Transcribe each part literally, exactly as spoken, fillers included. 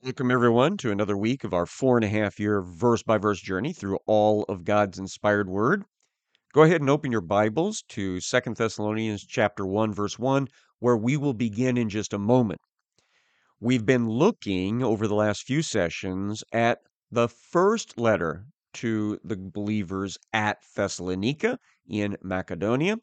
Welcome, everyone, to another week of our four and a half year verse by verse journey through all of God's inspired word. Go ahead and open your Bibles to Second Thessalonians chapter one, verse one, where we will begin in just a moment. We've been looking over the last few sessions at the first letter to the believers at Thessalonica in Macedonia.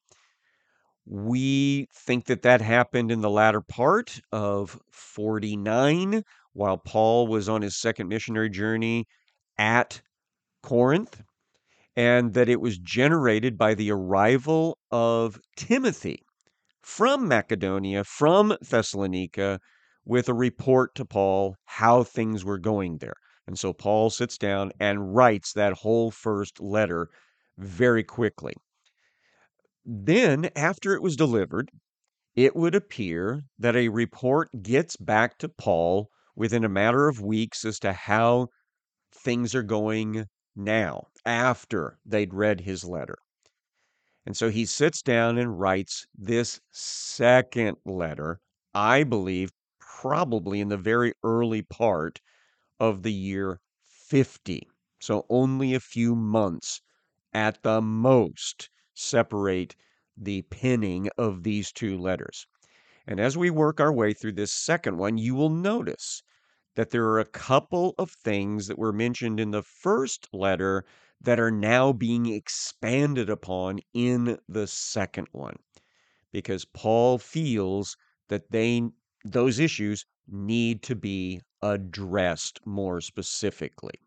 We think that that happened in the latter part of forty-nine, while Paul was on his second missionary journey at Corinth, and that it was generated by the arrival of Timothy from Macedonia, from Thessalonica, with a report to Paul how things were going there. And so Paul sits down and writes that whole first letter very quickly. Then, after it was delivered, it would appear that a report gets back to Paul within a matter of weeks as to how things are going now, after they'd read his letter. And so he sits down and writes this second letter, I believe, probably in the very early part of the year fifty. So only a few months at the most separate the penning of these two letters. And as we work our way through this second one, you will notice that there are a couple of things that were mentioned in the first letter that are now being expanded upon in the second one, because Paul feels that they those issues need to be addressed more specifically.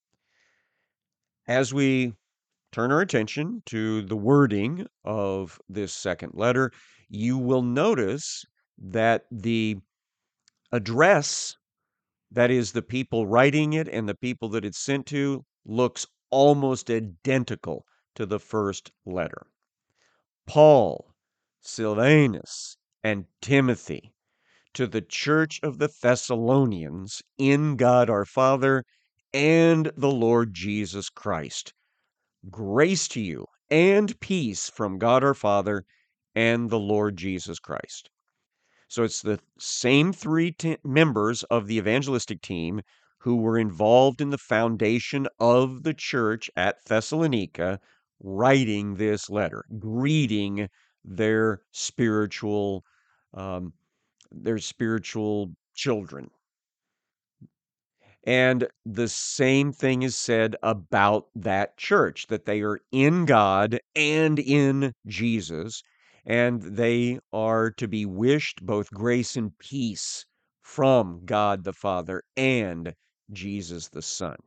As we turn our attention to the wording of this second letter, you will notice that the address, that is, the people writing it and the people that it's sent to, looks almost identical to the first letter. Paul, Silvanus, and Timothy, to the church of the Thessalonians in God our Father and the Lord Jesus Christ. Grace to you and peace from God our Father and the Lord Jesus Christ. So it's the same three t- members of the evangelistic team who were involved in the foundation of the church at Thessalonica writing this letter, greeting their spiritual um, their spiritual children. And the same thing is said about that church, that they are in God and in Jesus, and they are to be wished both grace and peace from God the Father and Jesus the Son.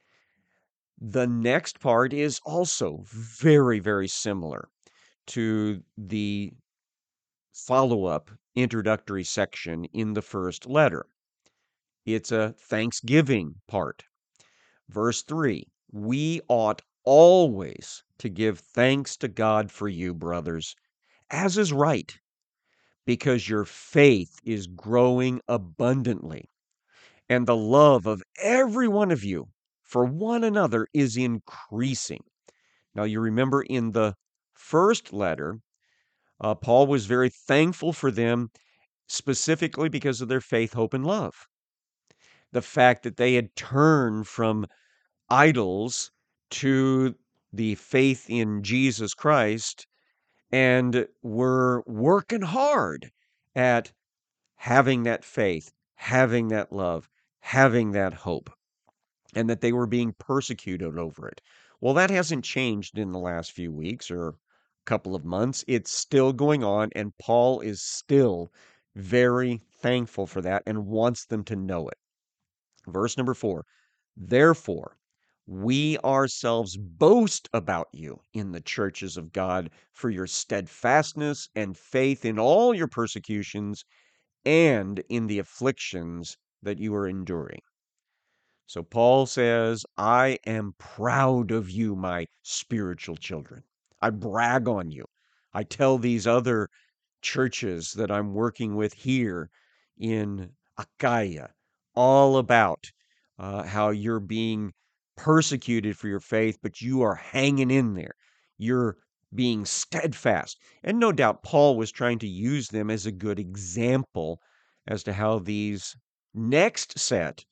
The next part is also very, very similar to the follow-up introductory section in the first letter. It's a thanksgiving part. Verse three, we ought always to give thanks to God for you, brothers, as is right, because your faith is growing abundantly, and the love of every one of you for one another is increasing. Now, you remember in the first letter, uh, Paul was very thankful for them specifically because of their faith, hope, and love. The fact that they had turned from idols to the faith in Jesus Christ and were working hard at having that faith, having that love, having that hope, and that they were being persecuted over it. Well, that hasn't changed in the last few weeks or couple of months. It's still going on, and Paul is still very thankful for that and wants them to know it. Verse number four, therefore, we ourselves boast about you in the churches of God for your steadfastness and faith in all your persecutions and in the afflictions that you are enduring. So Paul says, I am proud of you, my spiritual children. I brag on you. I tell these other churches that I'm working with here in Achaia all about uh, how you're being persecuted for your faith, but you are hanging in there. You're being steadfast. And no doubt Paul was trying to use them as a good example as to how these next set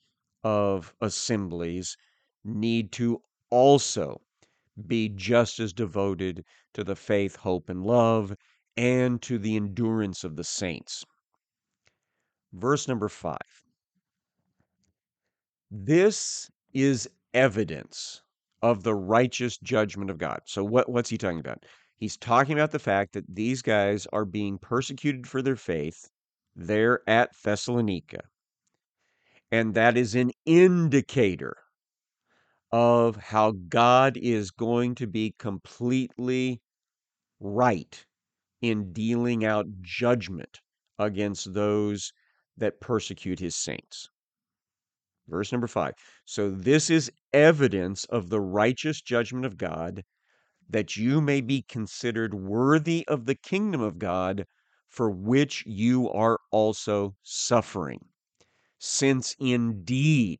of assemblies need to also be just as devoted to the faith, hope, and love, and to the endurance of the saints. Verse number five. This is evidence of the righteous judgment of God. So what, what's he talking about? He's talking about the fact that these guys are being persecuted for their faith there at Thessalonica. And that is an indicator of how God is going to be completely right in dealing out judgment against those that persecute his saints. Verse number five. So this is evidence of the righteous judgment of God, that you may be considered worthy of the kingdom of God, for which you are also suffering. Since indeed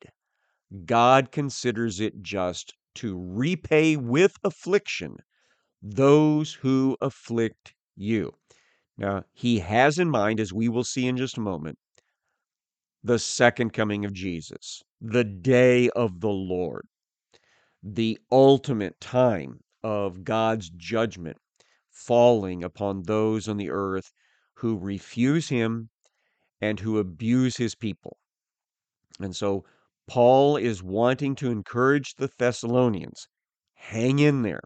God considers it just to repay with affliction those who afflict you. Now, he has in mind, as we will see in just a moment, the second coming of Jesus, the day of the Lord, the ultimate time of God's judgment falling upon those on the earth who refuse him and who abuse his people. And so Paul is wanting to encourage the Thessalonians, hang in there,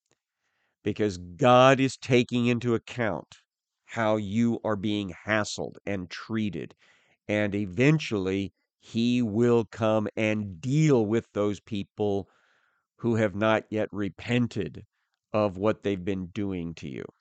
because God is taking into account how you are being hassled and treated. And eventually, he will come and deal with those people who have not yet repented of what they've been doing to you.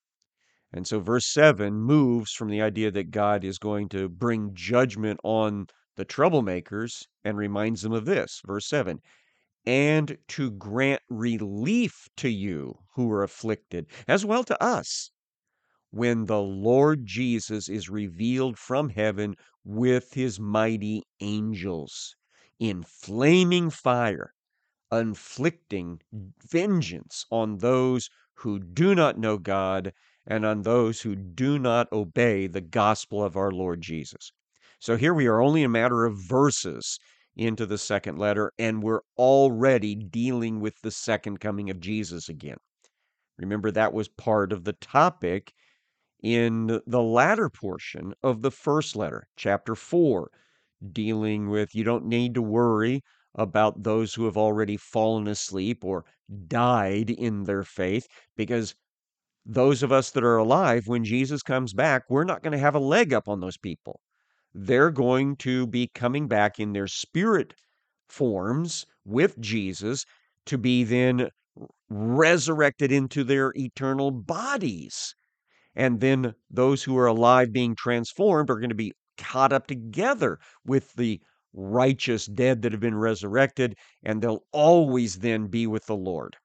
And so verse seven moves from the idea that God is going to bring judgment on the troublemakers and reminds them of this. Verse seven, and to grant relief to you who are afflicted, as well to us, when the Lord Jesus is revealed from heaven with his mighty angels in flaming fire, inflicting vengeance on those who do not know God and on those who do not obey the gospel of our Lord Jesus. So here we are only a matter of verses into the second letter, and we're already dealing with the second coming of Jesus again. Remember, that was part of the topic in the latter portion of the first letter, chapter four, dealing with you don't need to worry about those who have already fallen asleep or died in their faith, because those of us that are alive, when Jesus comes back, we're not going to have a leg up on those people. They're going to be coming back in their spirit forms with Jesus to be then resurrected into their eternal bodies. And then those who are alive being transformed are going to be caught up together with the righteous dead that have been resurrected, and they'll always then be with the Lord.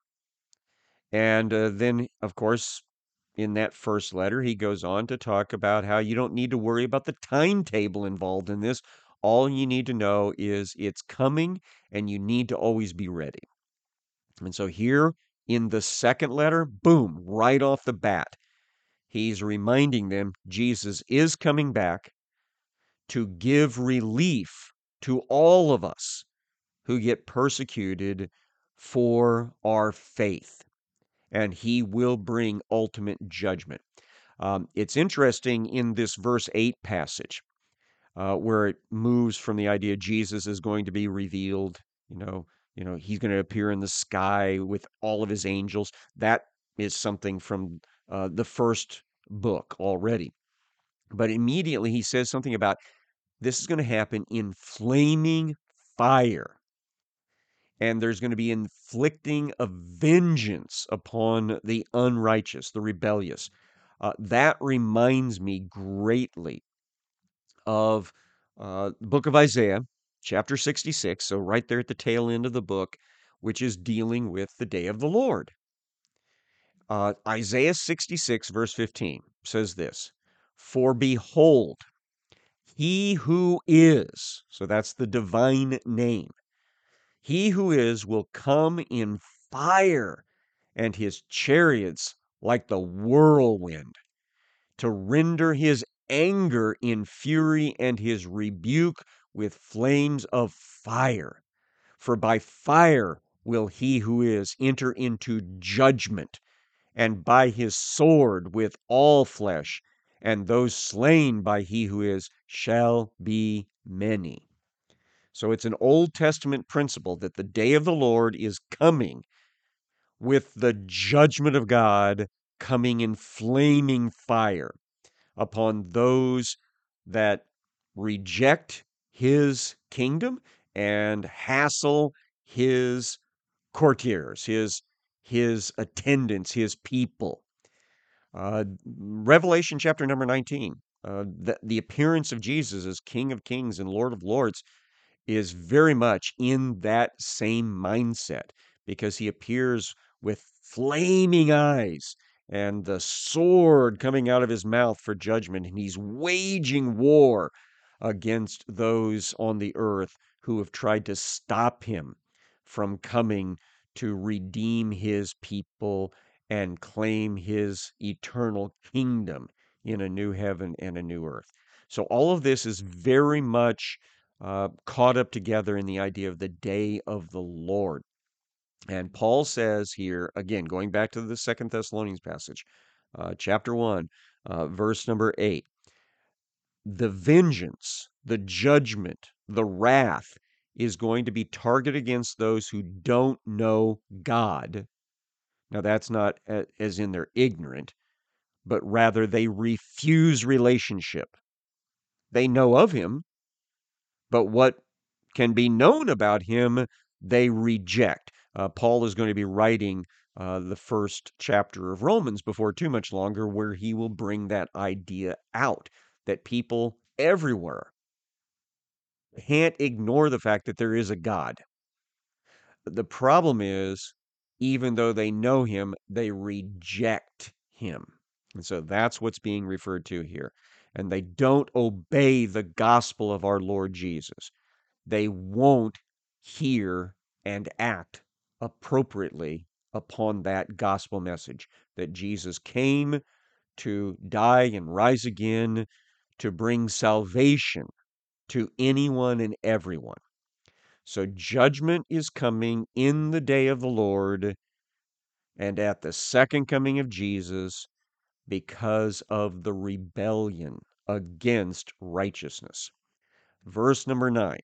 And uh, then, of course, in that first letter, he goes on to talk about how you don't need to worry about the timetable involved in this. All you need to know is it's coming, and you need to always be ready. And so here in the second letter, boom, right off the bat, he's reminding them Jesus is coming back to give relief to all of us who get persecuted for our faith, and he will bring ultimate judgment. Um, it's interesting in this verse eight passage uh, where it moves from the idea Jesus is going to be revealed, you know, you know, he's going to appear in the sky with all of his angels. That is something from uh, the first book already. But immediately he says something about this is going to happen in flaming fire. And there's going to be inflicting of vengeance upon the unrighteous, the rebellious. Uh, that reminds me greatly of uh, the book of Isaiah, chapter sixty-six. So, right there at the tail end of the book, which is dealing with the day of the Lord. Uh, Isaiah sixty-six, verse fifteen says this, for behold, he who is, so that's the divine name, he who is will come in fire, and his chariots like the whirlwind, to render his anger in fury and his rebuke with flames of fire. For by fire will he who is enter into judgment, and by his sword with all flesh, and those slain by he who is shall be many. So it's an Old Testament principle that the day of the Lord is coming with the judgment of God coming in flaming fire upon those that reject his kingdom and hassle his courtiers, his his attendants, his people. Uh, Revelation chapter number nineteen, uh, the, the appearance of Jesus as King of Kings and Lord of Lords is very much in that same mindset because he appears with flaming eyes and the sword coming out of his mouth for judgment, and he's waging war against those on the earth who have tried to stop him from coming to redeem his people and claim his eternal kingdom in a new heaven and a new earth. So all of this is very much uh, caught up together in the idea of the day of the Lord. And Paul says here, again, going back to the Second Thessalonians passage, uh, chapter one, uh, verse number eight, the vengeance, the judgment, the wrath is going to be targeted against those who don't know God. Now, that's not a- as in they're ignorant, but rather they refuse relationship. They know of him, but what can be known about him, they reject. Uh, Paul is going to be writing uh, the first chapter of Romans before too much longer, where he will bring that idea out that people everywhere can't ignore the fact that there is a God. The problem is, even though they know him, they reject him. And so that's what's being referred to here. And they don't obey the gospel of our Lord Jesus. They won't hear and act appropriately upon that gospel message that Jesus came to die and rise again to bring salvation to anyone and everyone. So judgment is coming in the day of the Lord and at the second coming of Jesus because of the rebellion against righteousness. Verse number nine.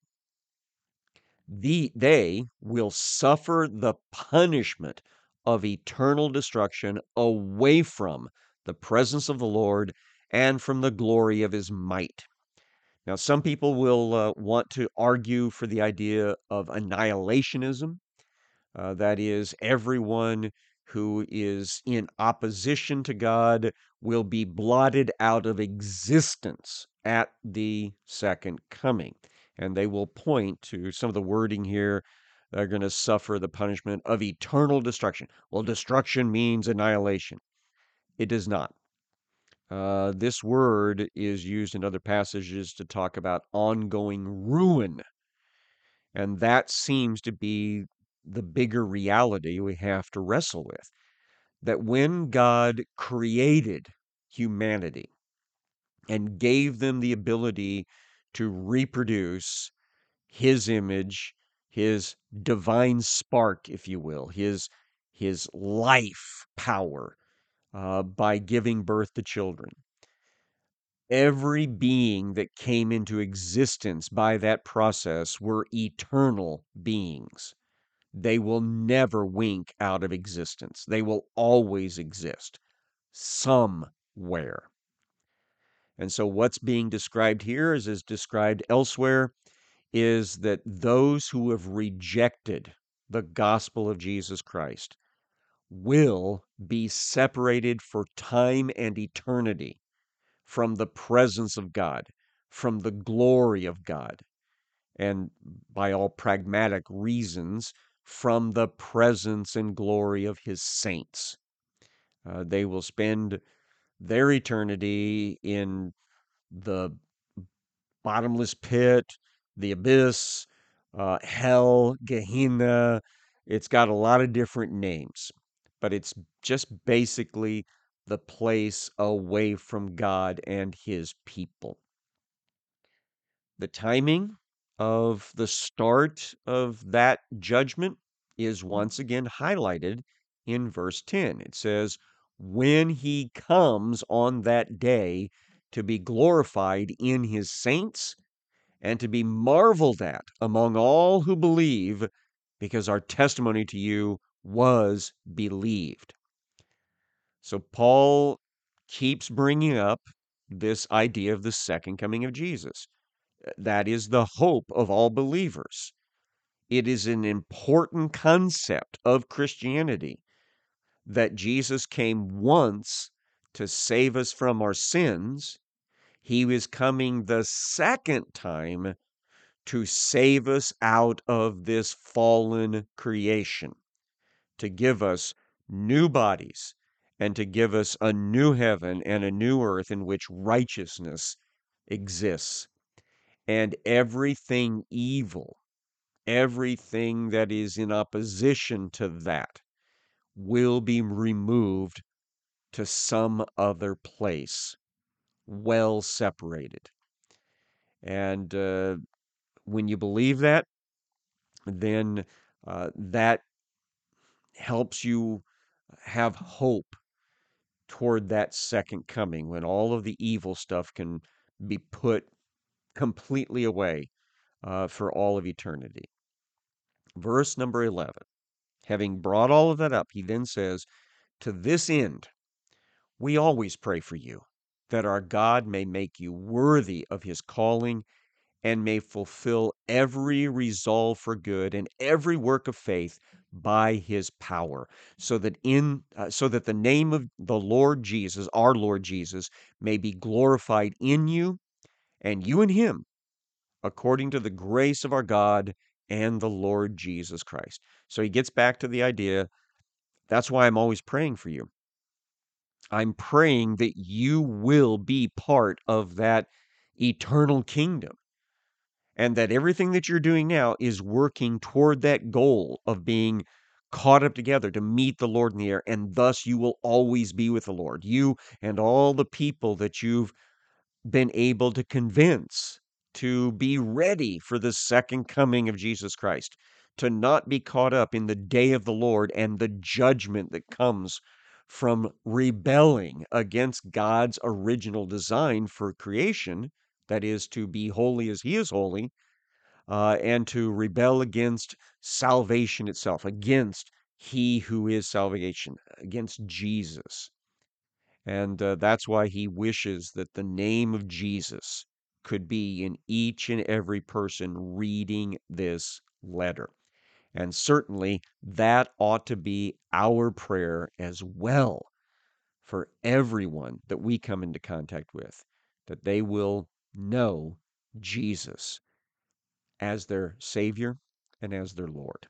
The, they will suffer the punishment of eternal destruction away from the presence of the Lord and from the glory of his might. Now, some people will uh, want to argue for the idea of annihilationism. Uh, that is, everyone who is in opposition to God will be blotted out of existence at the second coming. And they will point to some of the wording here. They're going to suffer the punishment of eternal destruction. Well, destruction means annihilation. It does not. Uh, this word is used in other passages to talk about ongoing ruin. And that seems to be the bigger reality we have to wrestle with. That when God created humanity and gave them the ability to reproduce his image, his divine spark, if you will, his, his life power uh, by giving birth to children, every being that came into existence by that process were eternal beings. They will never wink out of existence. They will always exist somewhere. And so what's being described here, as is described elsewhere, is that those who have rejected the gospel of Jesus Christ will be separated for time and eternity from the presence of God, from the glory of God, and by all pragmatic reasons, from the presence and glory of his saints. Uh, they will spend their eternity in the bottomless pit, the abyss, uh, hell, Gehenna. It's got a lot of different names, but it's just basically the place away from God and his people. The timing of the start of that judgment is once again highlighted in verse ten. It says, when he comes on that day to be glorified in his saints and to be marveled at among all who believe, because our testimony to you was believed. So Paul keeps bringing up this idea of the second coming of Jesus. That is the hope of all believers. It is an important concept of Christianity that Jesus came once to save us from our sins. He was coming the second time to save us out of this fallen creation, to give us new bodies, and to give us a new heaven and a new earth in which righteousness exists. And everything evil, everything that is in opposition to that, will be removed to some other place, well separated. And uh, when you believe that, then uh, that helps you have hope toward that second coming when all of the evil stuff can be put completely away uh, for all of eternity. Verse number eleven. Having brought all of that up, he then says, to this end, we always pray for you, that our God may make you worthy of his calling and may fulfill every resolve for good and every work of faith by his power, so that in uh, so that the name of the Lord Jesus, our Lord Jesus, may be glorified in you and you in him, according to the grace of our God and the Lord Jesus Christ. So he gets back to the idea, that's why I'm always praying for you. I'm praying that you will be part of that eternal kingdom, and that everything that you're doing now is working toward that goal of being caught up together to meet the Lord in the air, and thus you will always be with the Lord. You and all the people that you've been able to convince to be ready for the second coming of Jesus Christ, to not be caught up in the day of the Lord and the judgment that comes from rebelling against God's original design for creation, that is, to be holy as He is holy, uh, and to rebel against salvation itself, against He who is salvation, against Jesus. And uh, that's why he wishes that the name of Jesus could be in each and every person reading this letter. And certainly that ought to be our prayer as well for everyone that we come into contact with, that they will know Jesus as their Savior and as their Lord.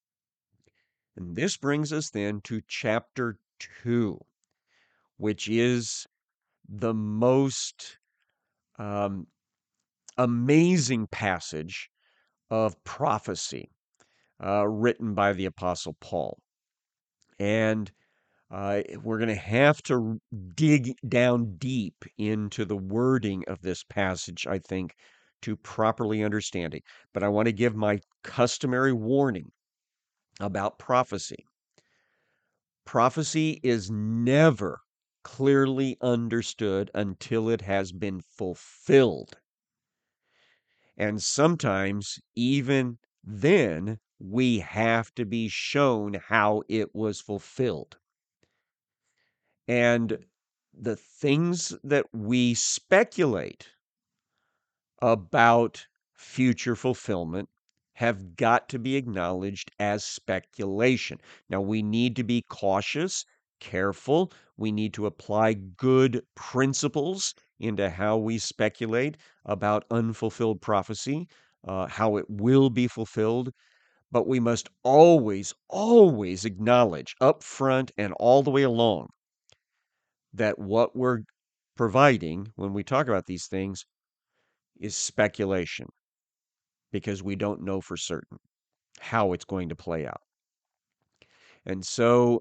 And this brings us then to chapter two, which is the most um, amazing passage of prophecy uh, written by the Apostle Paul. And uh, we're going to have to dig down deep into the wording of this passage, I think, to properly understand it. But I want to give my customary warning about prophecy. Prophecy is never clearly understood until it has been fulfilled. And sometimes, even then, we have to be shown how it was fulfilled. And the things that we speculate about future fulfillment have got to be acknowledged as speculation. Now, we need to be cautious, careful. We need to apply good principles into how we speculate about unfulfilled prophecy, uh, how it will be fulfilled. But we must always, always acknowledge up front and all the way along that what we're providing when we talk about these things is speculation, because we don't know for certain how it's going to play out. And so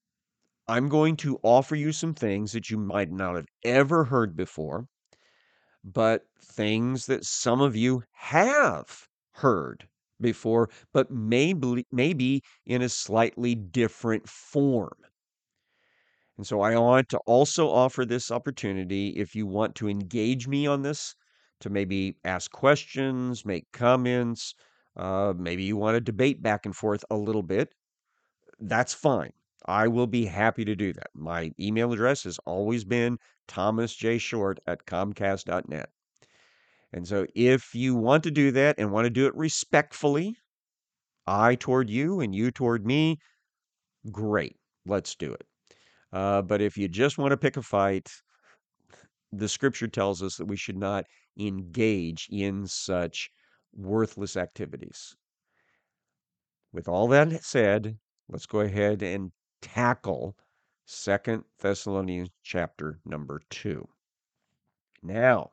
I'm going to offer you some things that you might not have ever heard before. but things that some of you have heard before, but maybe, maybe in a slightly different form. And so I want to also offer this opportunity if you want to engage me on this, to maybe ask questions, make comments, uh, maybe you want to debate back and forth a little bit. That's fine. I will be happy to do that. My email address has always been thomasjshort at comcast dot net. And so if you want to do that and want to do it respectfully, I toward you and you toward me, great. Let's do it. Uh, but if you just want to pick a fight, the scripture tells us that we should not engage in such worthless activities. With all that said, let's go ahead and tackle Second Thessalonians chapter number two. Now,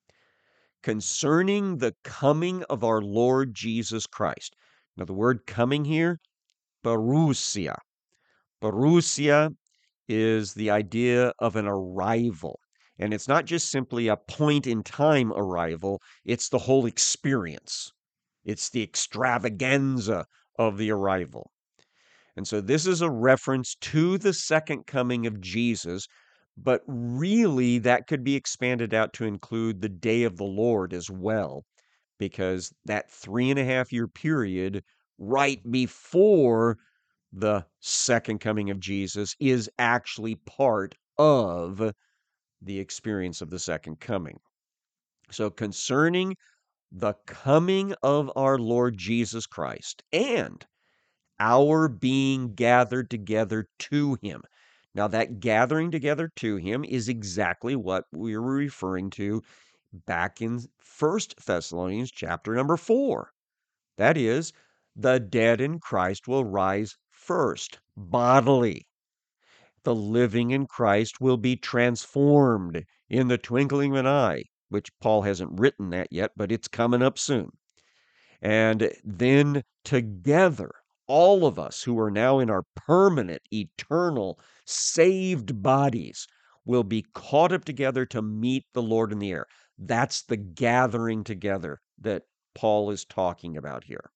concerning the coming of our Lord Jesus Christ. Now, the word coming here, parousia. Parousia is the idea of an arrival. And it's not just simply a point in time arrival, it's the whole experience. It's the extravaganza of the arrival. And so this is a reference to the second coming of Jesus, but really that could be expanded out to include the day of the Lord as well, because that three and a half year period right before the second coming of Jesus is actually part of the experience of the second coming. So concerning the coming of our Lord Jesus Christ and our being gathered together to him. Now, that gathering together to him is exactly what we were referring to back in First Thessalonians chapter number four. That is, the dead in Christ will rise first, bodily. The living in Christ will be transformed in the twinkling of an eye, which Paul hasn't written that yet, but it's coming up soon. And then together, all of us who are now in our permanent, eternal, saved bodies will be caught up together to meet the Lord in the air. That's the gathering together that Paul is talking about here.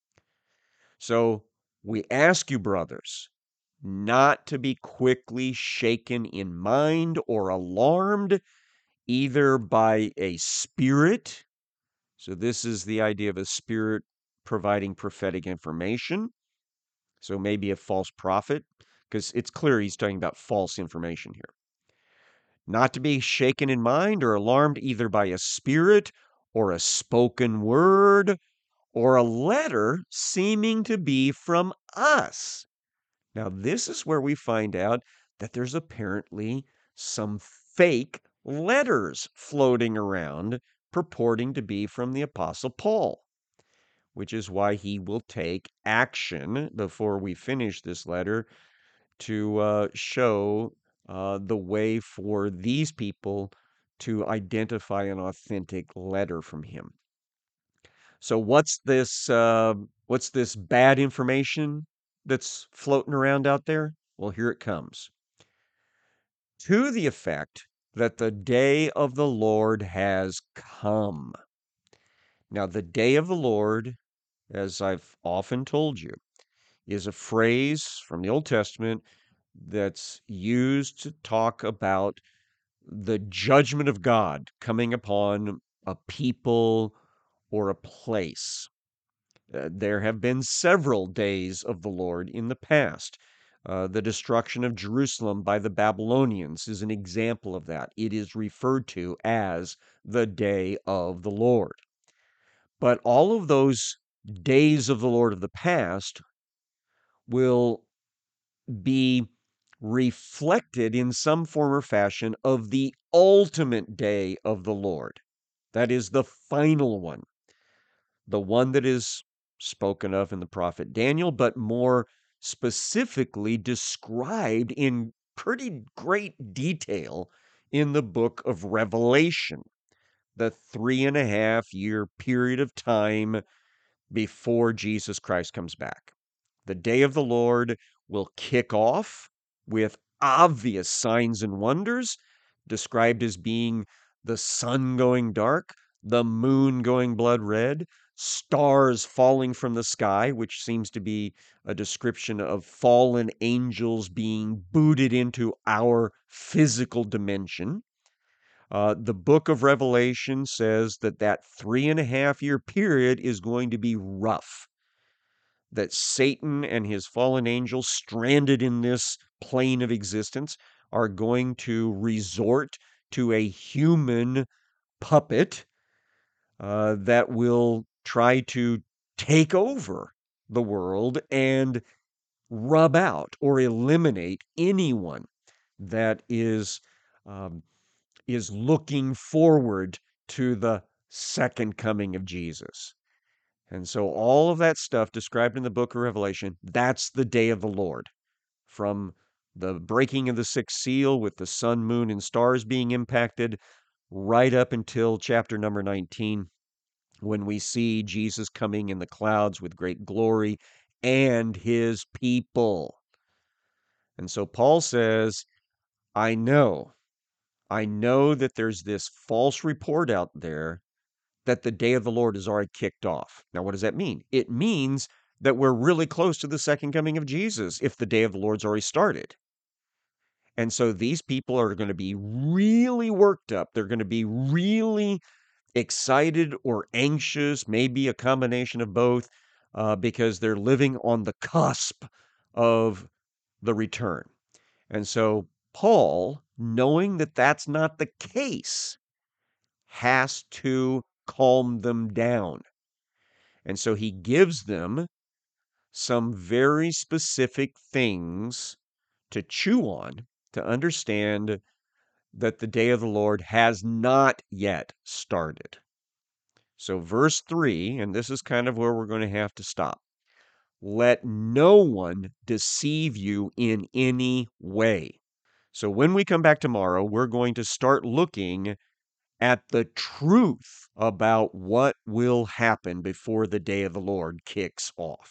So we ask you, brothers, not to be quickly shaken in mind or alarmed, either by a spirit. So this is the idea of a spirit providing prophetic information. So maybe a false prophet, because it's clear he's talking about false information here. Not to be shaken in mind or alarmed either by a spirit or a spoken word or a letter seeming to be from us. Now, this is where we find out that there's apparently some fake letters floating around purporting to be from the Apostle Paul, which is why he will take action before we finish this letter to uh, show uh, the way for these people to identify an authentic letter from him. So what's this uh, what's this bad information that's floating around out there? Well, here it comes. To the effect that the day of the Lord has come. Now, the day of the Lord, as I've often told you, is a phrase from the Old Testament that's used to talk about the judgment of God coming upon a people or a place. Uh, there have been several days of the Lord in the past. Uh, the destruction of Jerusalem by the Babylonians is an example of that. It is referred to as the day of the Lord. But all of those days of the Lord of the past will be reflected in some form or fashion of the ultimate day of the Lord. That is the final one, the one that is spoken of in the prophet Daniel, but more specifically described in pretty great detail in the book of Revelation, the three and a half year period of time before Jesus Christ comes back. The day of the Lord will kick off with obvious signs and wonders, described as being the sun going dark, the moon going blood red, stars falling from the sky, which seems to be a description of fallen angels being booted into our physical dimension. Uh, the book of Revelation says that that three and a half year period is going to be rough, that Satan and his fallen angels stranded in this plane of existence are going to resort to a human puppet uh, that will try to take over the world and rub out or eliminate anyone that is um, is looking forward to the second coming of Jesus. And so all of that stuff described in the book of Revelation, that's the day of the Lord. From the breaking of the sixth seal with the sun, moon, and stars being impacted, right up until chapter number nineteen, when we see Jesus coming in the clouds with great glory and his people. And so Paul says, I know, I know that there's this false report out there that the day of the Lord is already kicked off. Now, what does that mean? It means that we're really close to the second coming of Jesus if the day of the Lord's already started. And so these people are going to be really worked up. They're going to be really excited or anxious, maybe a combination of both, uh, because they're living on the cusp of the return. And so Paul, knowing that that's not the case, has to calm them down. And so he gives them some very specific things to chew on to understand that the day of the Lord has not yet started. So, verse three, and this is kind of where we're going to have to stop. Let no one deceive you in any way. So, when we come back tomorrow, we're going to start looking at the truth about what will happen before the day of the Lord kicks off.